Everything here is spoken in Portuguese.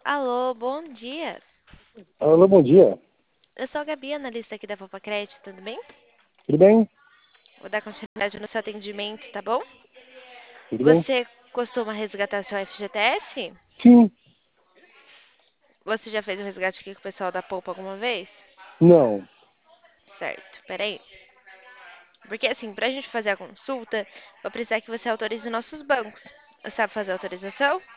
Alô, bom dia. Alô, bom dia. Eu sou a Gabi, analista aqui da Vopa Crédito, tudo bem? Tudo bem? Vou dar continuidade no seu atendimento, tá bom? Tudo bem? Você costuma resgatar seu FGTS? Sim. Você já fez o resgate aqui com o pessoal da Poupa alguma vez? Não. Certo, peraí. Porque assim, pra gente fazer a consulta, vou precisar que você autorize nossos bancos. Você sabe fazer a autorização?